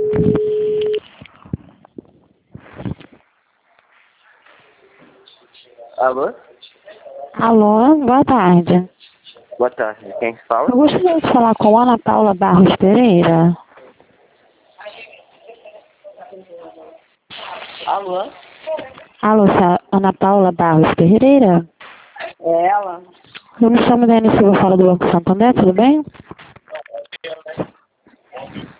Alô? Alô, boa tarde. Boa tarde. Quem fala? Eu gostaria de falar com Ana Paula Barros Pereira. Alô? Alô, Ana Paula Barros Pereira? É ela? Eu me chamo Dani Silva, falo do Banco Santander, tudo bem?